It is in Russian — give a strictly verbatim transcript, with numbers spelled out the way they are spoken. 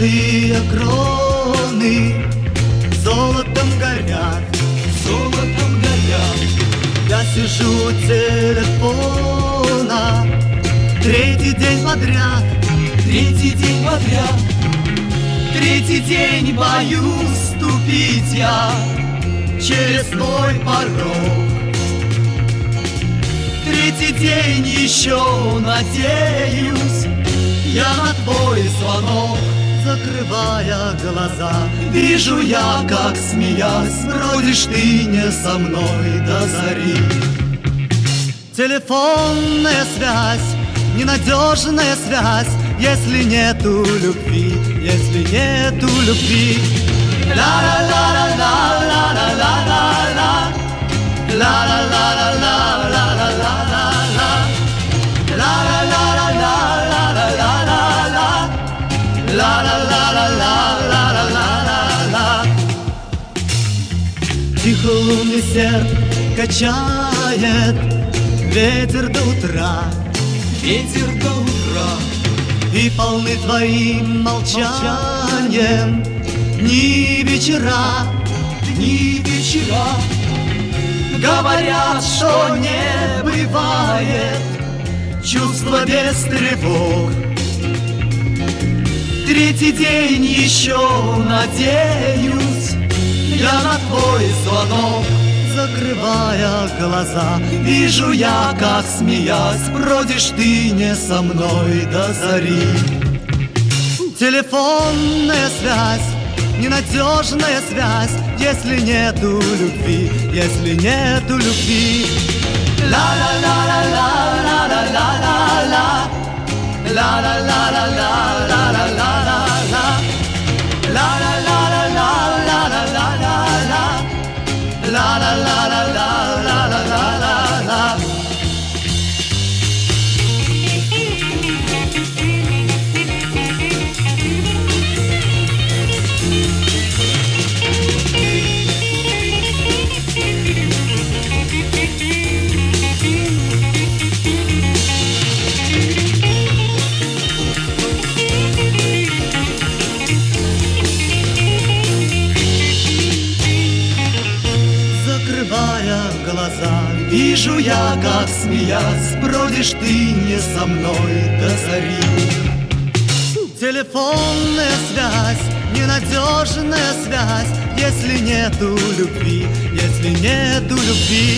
золотые кроны золотом горят, золотом горят. Я сижу у телефона третий день подряд, третий день подряд. Третий день боюсь ступить я через твой порог. Третий день еще надеюсь я на твой звонок. Закрывая глаза, вижу я, как, смеясь, бродишь ты не со мной до зари. Телефонная связь, ненадежная связь, если нету любви, если нету любви. Ла-ла-ла-ла-ла-ла-ла-ла-ла, ла-ла-ла-ла-ла-ла-ла-ла-ла, ла-ла-ла-ла-ла-ла-ла-ла, ла-ла-ла-ла-ла-ла-ла-ла. Тихо лунный серп качает ветер до утра, ветер до утра. И полны твоим молчанием дни вечера, дни вечера. Говорят, что не бывает чувства без тревог. Третий день еще надеюсь я на твой звонок. Закрывая глаза, вижу я, как, смеясь, бродишь ты не со мной до зари. Телефонная связь, ненадежная связь, если нету любви, если нету любви. Ла-ла-ла-ла-ла-ла-ла-ла-ла, ла-ла-ла-ла-ла-ла-ла-ла-ла, ла-ла-ла-ла-ла-ла-ла-ла-ла, ла-ла-ла-ла-ла-ла-ла-ла. Закрывая глаза, вижу я, как, смеясь, бродишь ты не со мной до зари. Телефонная связь, ненадежная связь, если нету любви, если нету любви.